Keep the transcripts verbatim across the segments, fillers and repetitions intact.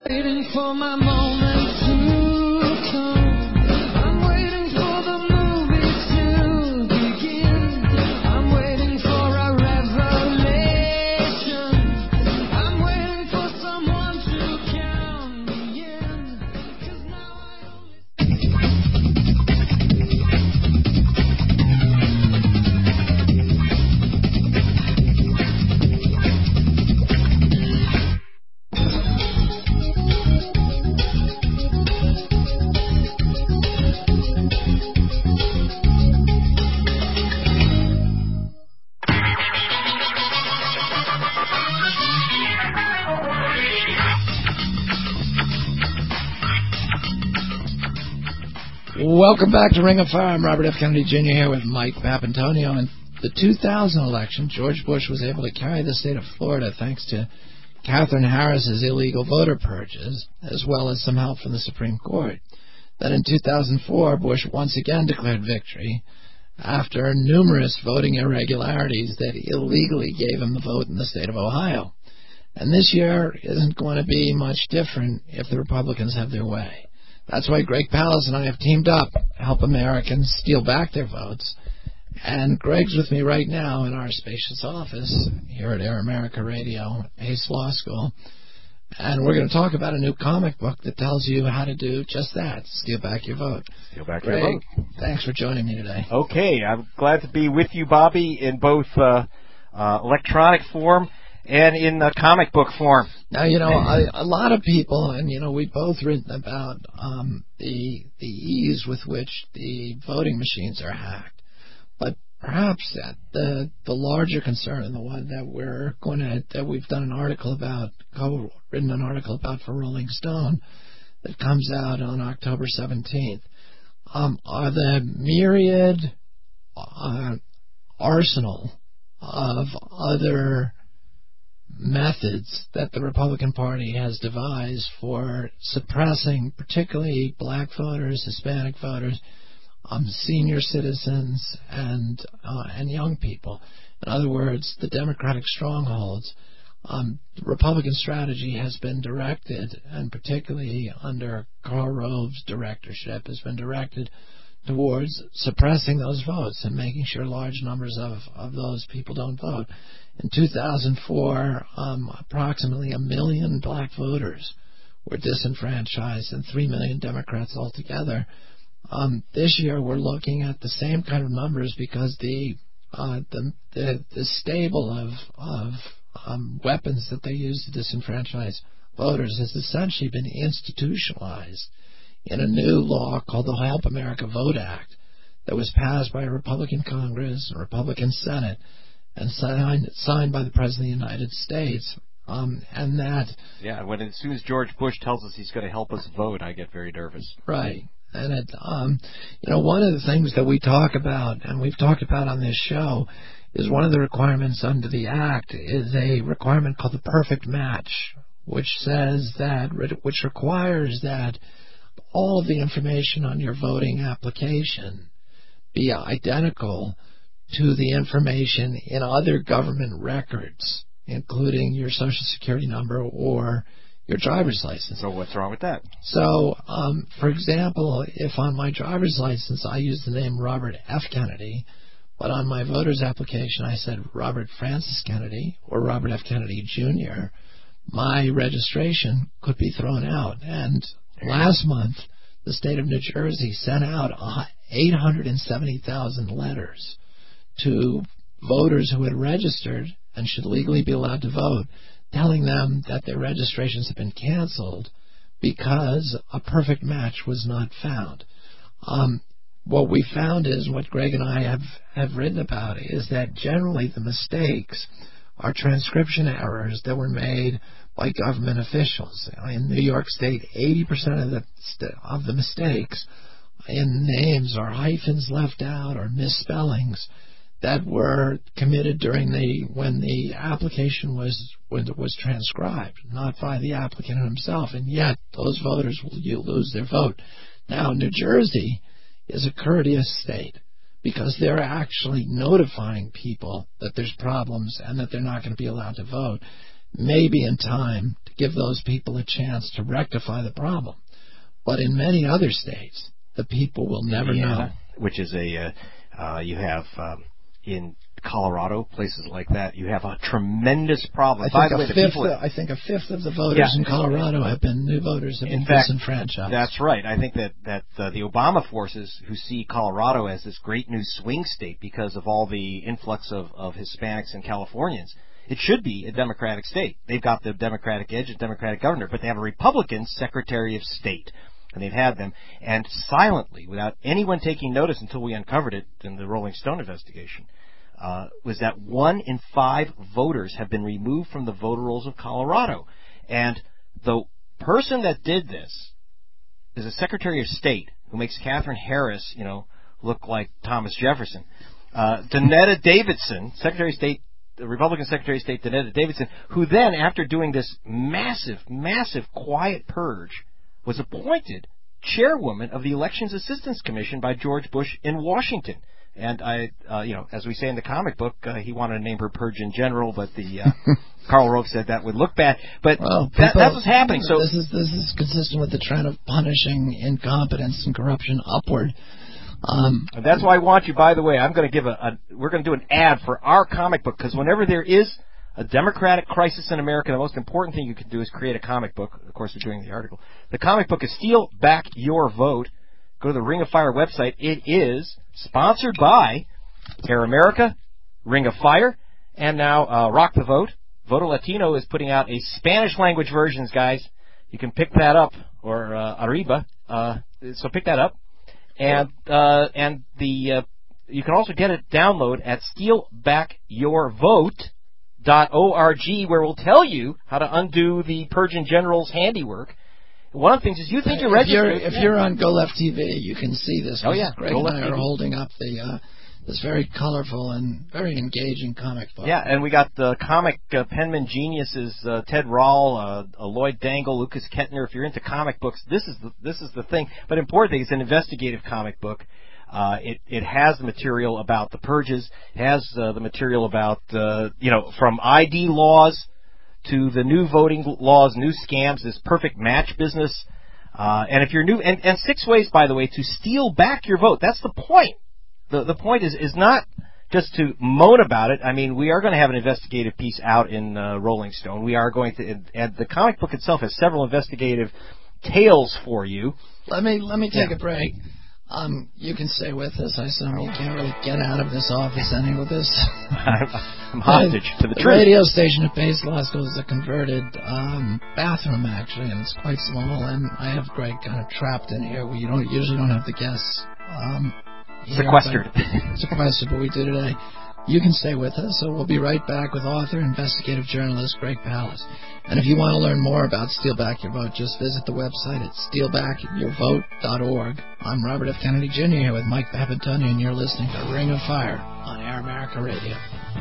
Waiting for my moment to come. I'm waiting for the movie to begin. I'm waiting for a revelation. I'm waiting for someone to count me in. 'Cause now I Welcome back to Ring of Fire. I'm Robert F. Kennedy Junior here with Mike Papantonio. In the two thousand election, George Bush was able to carry the state of Florida thanks to Katherine Harris's illegal voter purges, as well as some help from the Supreme Court. Then in two thousand four, Bush once again declared victory after numerous voting irregularities that illegally gave him the vote in the state of Ohio. And this year isn't going to be much different if the Republicans have their way. That's why Greg Palast and I have teamed up to help Americans steal back their votes. And Greg's with me right now in our spacious office here at Air America Radio, Ace Law School. And we're going to talk about a new comic book that tells you how to do just that, steal back your vote. Steal back Greg, your vote. Thanks for joining me today. Okay, I'm glad to be with you, Bobby, in both uh, uh, electronic form and in uh, comic book form. Now, you know, I, a lot of people, and, you know, we've both written about um, the the ease with which the voting machines are hacked. But perhaps that the the larger concern, and the one that we're going to, that we've done an article about, co-written an article about for Rolling Stone that comes out on October seventeenth, um, are the myriad uh, arsenal of other methods that the Republican Party has devised for suppressing particularly black voters, Hispanic voters, um, senior citizens, and uh, and young people. In other words, the Democratic strongholds. Um, the Republican strategy has been directed, and particularly under Karl Rove's directorship, has been directed towards suppressing those votes and making sure large numbers of, of those people don't vote. In two thousand four, um, approximately a million black voters were disenfranchised and three million Democrats altogether. Um, this year, we're looking at the same kind of numbers because the uh, the, the the stable of of um, weapons that they use to disenfranchise voters has essentially been institutionalized in a new law called the Help America Vote Act that was passed by a Republican Congress and a Republican Senate and signed, signed by the President of the United States. Um, and that... Yeah, when as soon as George Bush tells us he's going to help us vote, I get very nervous. Right. And, it, um, you know, one of the things that we talk about, and we've talked about on this show, is one of the requirements under the Act is a requirement called the perfect match, which says that, which requires that all of the information on your voting application be identical to the information in other government records, including your Social Security number or your driver's license. So what's wrong with that? So, um, for example, if on my driver's license I use the name Robert F. Kennedy, but on my voter's application I said Robert Francis Kennedy or Robert F. Kennedy Junior, my registration could be thrown out. And last month, the state of New Jersey sent out eight hundred seventy thousand letters to voters who had registered and should legally be allowed to vote, telling them that their registrations had been canceled because a perfect match was not found. Um, what we found is, what Greg and I have, have written about, is that generally the mistakes are transcription errors that were made by government officials. In New York State, eighty percent of the of the mistakes in names are hyphens left out or misspellings that were committed during the when the application was when it was transcribed, not by the applicant himself, and yet those voters will lose their vote. Now, New Jersey is a courteous state because they're actually notifying people that there's problems and that they're not going to be allowed to vote. maybe in time to give those people a chance to rectify the problem. But in many other states, the people will never Indiana, know. Which is a, uh, uh, you have um, in Colorado, places like that, you have a tremendous problem. I By think, the a way, the fifth, people, I think a fifth of the voters Yeah. in Colorado have been new voters have In been fact, disenfranchised. That's right. I think that that uh, the Obama forces, who see Colorado as this great new swing state because of all the influx of, of Hispanics and Californians, it should be a Democratic state. They've got the Democratic edge, a Democratic governor, but they have a Republican Secretary of State. And they've had them, and silently, without anyone taking notice until we uncovered it in the Rolling Stone investigation, uh, was that one in five voters have been removed from the voter rolls of Colorado. And the person that did this is a Secretary of State who makes Katherine Harris, you know, look like Thomas Jefferson. Uh, Donetta Davidson, Secretary of State, the Republican Secretary of State Donetta Davidson, who then, after doing this massive, massive quiet purge, was appointed chairwoman of the Elections Assistance Commission by George Bush in Washington. And I, uh, you know, as we say in the comic book, uh, he wanted to name her Purgeon General, but the uh, Karl Rove said that would look bad. But Well, that, people- that's what's happening. So this is this is consistent with the trend of punishing incompetence and corruption upward. Um, And that's why I want you, by the way, I'm going to give a, a we're going to do an ad for our comic book, because whenever there is a democratic crisis in America, the most important thing you can do is create a comic book. Of course, we're doing the article. The comic book is Steal Back Your Vote. Go to the Ring of Fire website. It is sponsored by Air America, Ring of Fire, and now uh, Rock the Vote. Voto Latino is putting out a Spanish-language versions, guys. You can pick that up, or uh, Arriba. Uh, so pick that up. And uh, and the uh, you can also get it download at steal back your vote dot org, where we'll tell you how to undo the Purgeon General's handiwork. One of the things is you think you're if you're registered. if yeah. you're on Go Left T V, you can see this. Oh, yeah. Greg Go and Left I T V. are holding up the uh, this very colorful and very engaging comic book. Yeah, and we got the comic uh, penman geniuses, uh, Ted Rall, uh, uh, Lloyd Dangle, Lucas Kettner. If you're into comic books, this is the, this is the thing. But important thing, it's an investigative comic book. Uh, it, it has the material about the purges, has uh, the material about, uh, you know, from I D laws to the new voting laws, new scams, this perfect match business. Uh, and if you're new, and, and six ways, by the way, to steal back your vote. That's the point. The, the point is, is not just to moan about it. I mean, we are going to have an investigative piece out in uh, Rolling Stone. We are going to, and the comic book itself has several investigative tales for you. Let me let me take Yeah. a break. Um, you can stay with us. I assume you can't really get out of this office any with this. I'm hostage to the The truth. radio station at Pace Law School is a converted um, bathroom, actually, and it's quite small. And I have Greg kind of trapped in here. We don't usually don't have the guests um, here, Sequestered. but- sequestered, but we do today. You can stay with us, so we'll be right back with author, investigative journalist Greg Palast. And if you want to learn more about Steal Back Your Vote, just visit the website at steal back your vote dot org. I'm Robert F. Kennedy Junior here with Mike Papantoni, and you're listening to Ring of Fire on Air America Radio.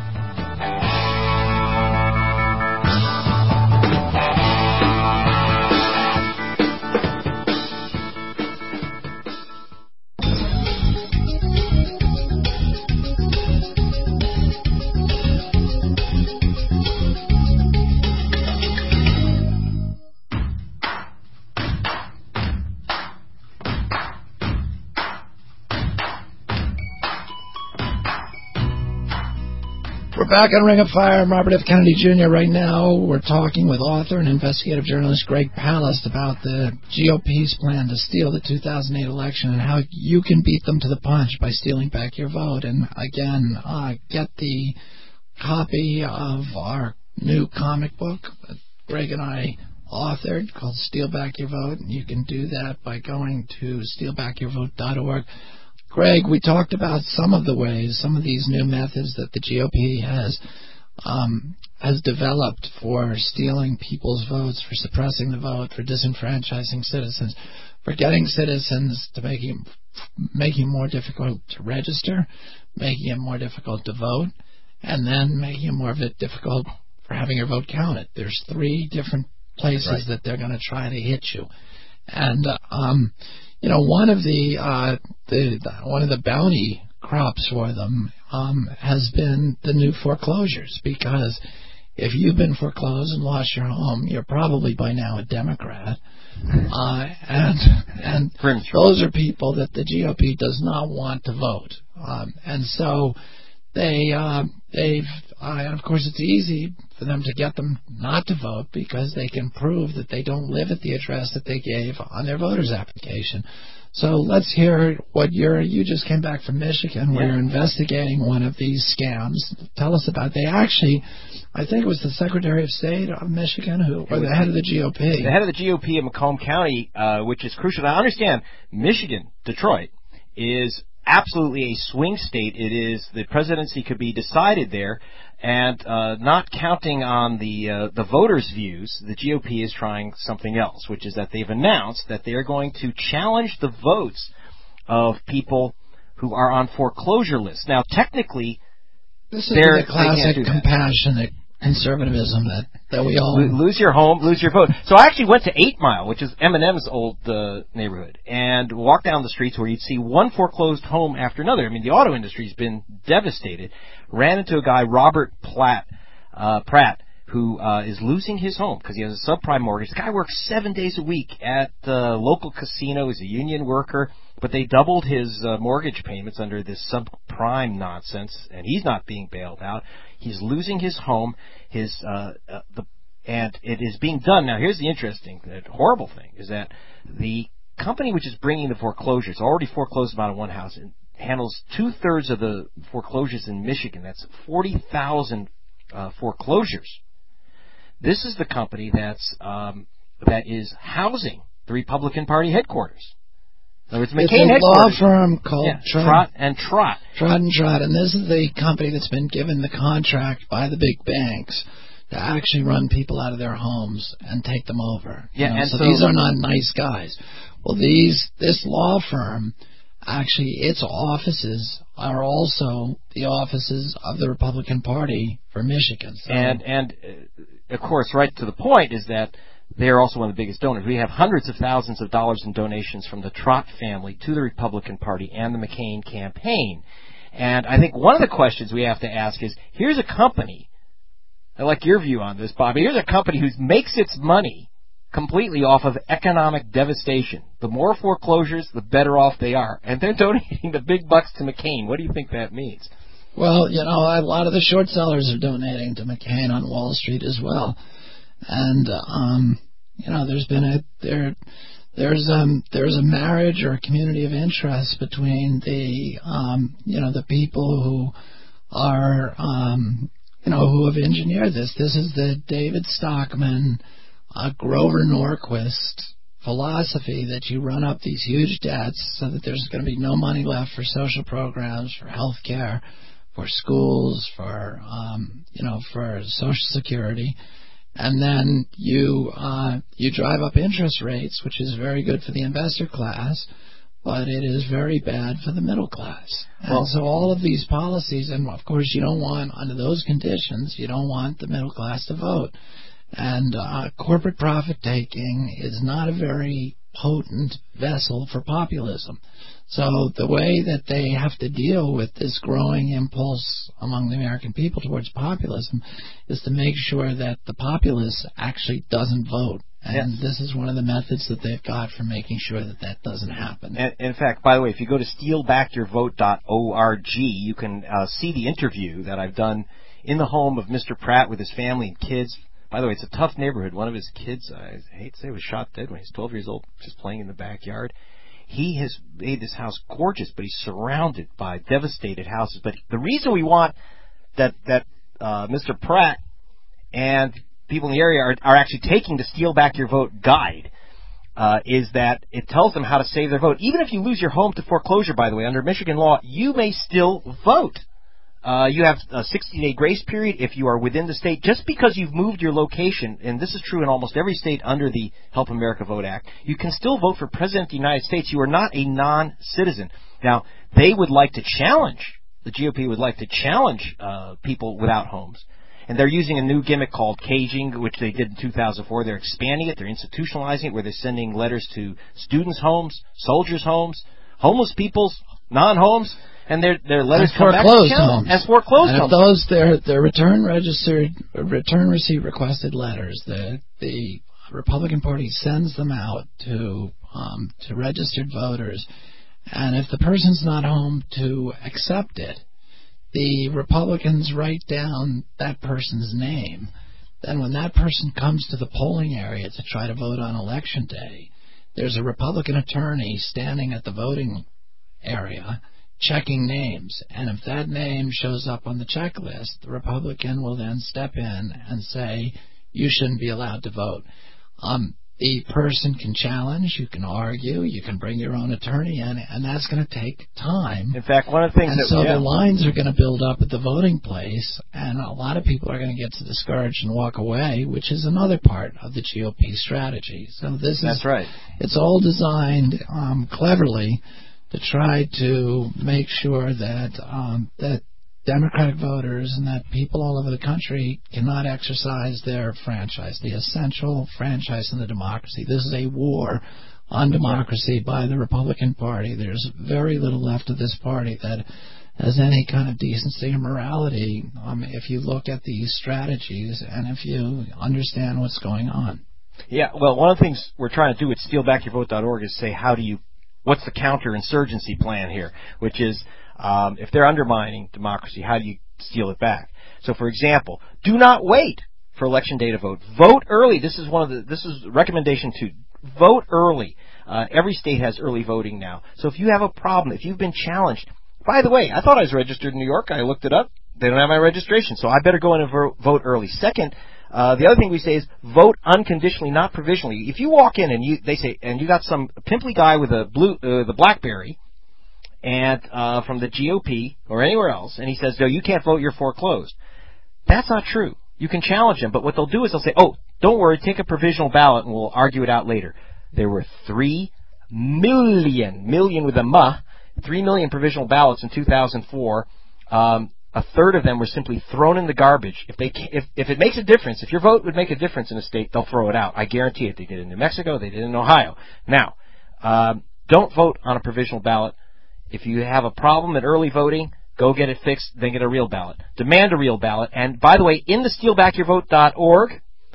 We're back on Ring of Fire. I'm Robert F. Kennedy Junior Right now, we're talking with author and investigative journalist Greg Palast about the G O P's plan to steal the two thousand eight election and how you can beat them to the punch by stealing back your vote. And again, uh, get the copy of our new comic book that Greg and I authored called Steal Back Your Vote. And you can do that by going to steal back your vote dot org. Greg, we talked about some of the ways, some of these new methods that the G O P has um, has developed for stealing people's votes, for suppressing the vote, for disenfranchising citizens, for getting citizens to making making it more difficult to register, making it more difficult to vote, and then making it more of it difficult for having your vote counted. There's three different places Right. that they're going to try to hit you, and uh, um. You know, one of the, uh, the, the one of the bounty crops for them um, has been the new foreclosures, because if you've been foreclosed and lost your home, you're probably by now a Democrat. Uh, and and those are people that the G O P does not want to vote. Um, and so they, uh, they've, uh, and of course it's easy for them to get them not to vote because they can prove that they don't live at the address that they gave on their voter's application. So let's hear what you're, you just came back from Michigan where yeah. you're investigating one of these scams. Tell us about it. They actually, I think it was the Secretary of State of Michigan who, or the head of the G O P. The head of the G O P in Macomb County, uh, which is crucial. Now, understand, Michigan, Detroit, is absolutely a swing state. It is, the presidency could be decided there, and uh, not counting on the uh, the voters' views, the G O P is trying something else, which is that they've announced that they are going to challenge the votes of people who are on foreclosure lists. Now, technically, this is the classic compassionate conservatism that, that we all... Lose your home, lose your vote. So I actually went to Eight Mile, which is Eminem's old uh, neighborhood, and walked down the streets where you'd see one foreclosed home after another. I mean, the auto industry's been devastated. Ran into a guy, Robert Platt, uh, Pratt, who uh, is losing his home because he has a subprime mortgage. The guy works seven days a week at the local casino. He's a union worker, but they doubled his uh, mortgage payments under this subprime nonsense, and he's not being bailed out. He's losing his home, his uh, uh, the, and it is being done. Now, here's the interesting, the horrible thing, is that the company which is bringing the foreclosures, already foreclosed about one house, and handles two-thirds of the foreclosures in Michigan. That's forty thousand uh, foreclosures. This is the company that's um, that is housing the Republican Party headquarters. In other words, McCain it's a headquarters. law firm called yeah, Trott, Trott and Trott. Trott and Trott, and this is the company that's been given the contract by the big banks to actually run people out of their homes and take them over. Yeah, you know? and so, so these are not nice guys. Well, these this law firm, actually, its offices are also the offices of the Republican Party for Michigan. So. And and uh, of course, right to the point is that they are also one of the biggest donors. We have hundreds of thousands of dollars in donations from the Trott family to the Republican Party and the McCain campaign. And I think one of the questions we have to ask is, here's a company, I like your view on this, Bobby, here's a company who makes its money completely off of economic devastation. The more foreclosures, the better off they are. And they're donating the big bucks to McCain. What do you think that means? Well, you know, a lot of the short sellers are donating to McCain on Wall Street as well. And, um, you know, there's been a, there, there's, um, there's a marriage or a community of interest between the, um, you know, the people who are, um, you know, who have engineered this. This is the David Stockman, uh, Grover Norquist philosophy that you run up these huge debts so that there's going to be no money left for social programs, for health care, for schools, for, um, you know, for Social Security. And then you uh, you drive up interest rates, which is very good for the investor class, but it is very bad for the middle class. Well, and so all of these policies, and of course you don't want, under those conditions, you don't want the middle class to vote. And uh, corporate profit-taking is not a very potent vessel for populism. So the way that they have to deal with this growing impulse among the American people towards populism is to make sure that the populace actually doesn't vote. And yes. This is one of the methods that they've got for making sure that that doesn't happen. And in fact, by the way, if you go to steal back your vote dot org, you can uh, see the interview that I've done in the home of Mister Pratt with his family and kids. By the way, it's a tough neighborhood. One of his kids, I hate to say, was shot dead when he was twelve years old, just playing in the backyard. He has made this house gorgeous, but he's surrounded by devastated houses. But the reason we want that that uh, Mister Pratt and people in the area are, are actually taking the Steal Back Your Vote guide uh, is that it tells them how to save their vote. Even if you lose your home to foreclosure, by the way, under Michigan law, you may still vote. Uh, you have a sixty-day grace period if you are within the state. Just because you've moved your location, and this is true in almost every state under the Help America Vote Act, you can still vote for President of the United States. You are not a non-citizen. Now, they would like to challenge, the G O P would like to challenge uh, people without homes. And they're using a new gimmick called caging, which they did in two thousand four. They're expanding it. They're institutionalizing it, where they're sending letters to students' homes, soldiers' homes, homeless people's non-homes. and their their letters as come back foreclosed to count homes. as foreclosed and homes. if those their their return registered return receipt requested letters, the the Republican Party sends them out to um, to registered voters, and if the person's not home to accept it, the Republicans write down that person's name. Then when that person comes to the polling area to try to vote on Election Day, there's a Republican attorney standing at the voting area checking names. And if that name shows up on the checklist, the Republican will then step in and say, you shouldn't be allowed to vote. Um, the person can challenge, you can argue, you can bring your own attorney in, and that's going to take time. In fact, one of the things and that so yeah. the lines are going to build up at the voting place, and a lot of people are going to get discouraged and walk away, which is another part of the G O P strategy. So this That's is right. It's all designed um, cleverly to try to make sure that um, that Democratic voters and that people all over the country cannot exercise their franchise, the essential franchise in the democracy. This is a war on democracy by the Republican Party. There's very little left of this party that has any kind of decency or morality um, if you look at these strategies and if you understand what's going on. Yeah, well, one of the things we're trying to do at steal back your vote dot org is say, how do you, what's the counterinsurgency plan here, which is, Um, if they're undermining democracy, how do you steal it back? So, for example, do not wait for Election Day to vote. Vote early. This is one of the. This is recommendation two. Vote early. Uh, every state has early voting now. So, if you have a problem, if you've been challenged, by the way, I thought I was registered in New York. I looked it up. They don't have my registration, so I better go in and vote early. Second, uh, the other thing we say is vote unconditionally, not provisionally. If you walk in and you they say and you got some pimply guy with a blue uh, the BlackBerry. And uh, from the G O P or anywhere else, and he says, no, you can't vote, you're foreclosed. That's not true. You can challenge him, but what they'll do is they'll say, oh, don't worry, take a provisional ballot and we'll argue it out later. There were three million, million with a M, three million provisional ballots in two thousand four. Um, a third of them were simply thrown in the garbage. If they, if, if it makes a difference, if your vote would make a difference in a state, they'll throw it out. I guarantee it. They did it in New Mexico. They did it in Ohio. Now, um, don't vote on a provisional ballot. If you have a problem at early voting, go get it fixed, then get a real ballot. Demand a real ballot. And, by the way, in the steal back your vote dot org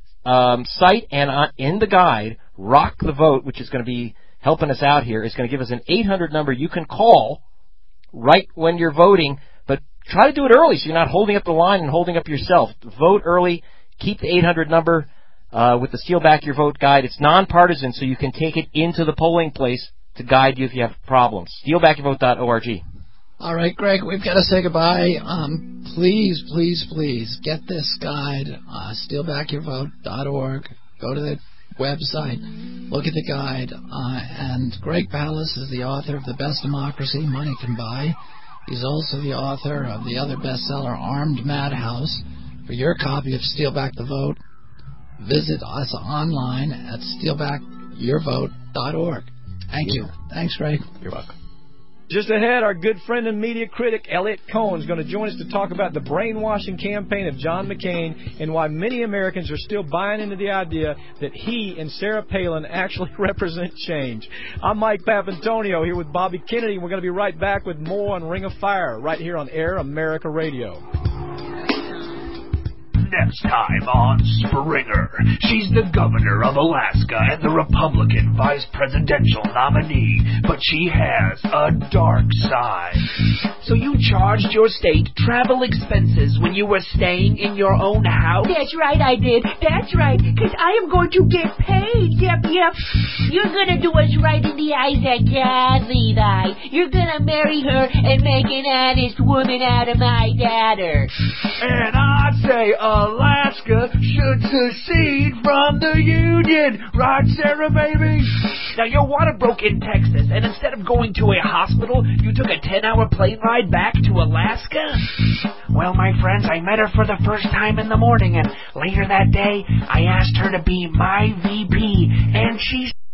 um, site and uh, in the guide, Rock the Vote, which is going to be helping us out here, is going to give us an eight hundred number you can call right when you're voting. But try to do it early so you're not holding up the line and holding up yourself. Vote early. Keep the eight hundred number uh, with the Steal Back Your Vote guide. It's nonpartisan, so you can take it into the polling place to guide you if you have problems. steal back your vote dot org. All right, Greg, we've got to say goodbye. Um, please, please, please get this guide, uh, steal back your vote dot org. Go to the website, look at the guide. Uh, and Greg Palast is the author of The Best Democracy Money Can Buy. He's also the author of the other bestseller, Armed Madhouse. For your copy of Steal Back the Vote, visit us online at steal back your vote dot org. Thank you. Thanks, Greg. You're welcome. Just ahead, our good friend and media critic Elliot Cohen is going to join us to talk about the brainwashing campaign of John McCain and why many Americans are still buying into the idea that he and Sarah Palin actually represent change. I'm Mike Papantonio here with Bobby Kennedy, and we're going to be right back with more on Ring of Fire right here on Air America Radio. Next time on Springer, she's the governor of Alaska and the Republican vice presidential nominee, but she has a dark side. So you charged your state travel expenses when you were staying in your own house? That's right, I did. That's right, because I am going to get paid. Yep, yep. You're going to do us right in the eyes of God, Levi. You're going to marry her and make an honest woman out of my daughter. And I'd say Alaska should secede from the Union. Right, Sarah, baby? Now, your water broke in Texas, and instead of going to a hospital, you took a ten-hour plane ride back to Alaska? Well, my friends, I met her for the first time in the morning, and later that day, I asked her to be my V P, and she's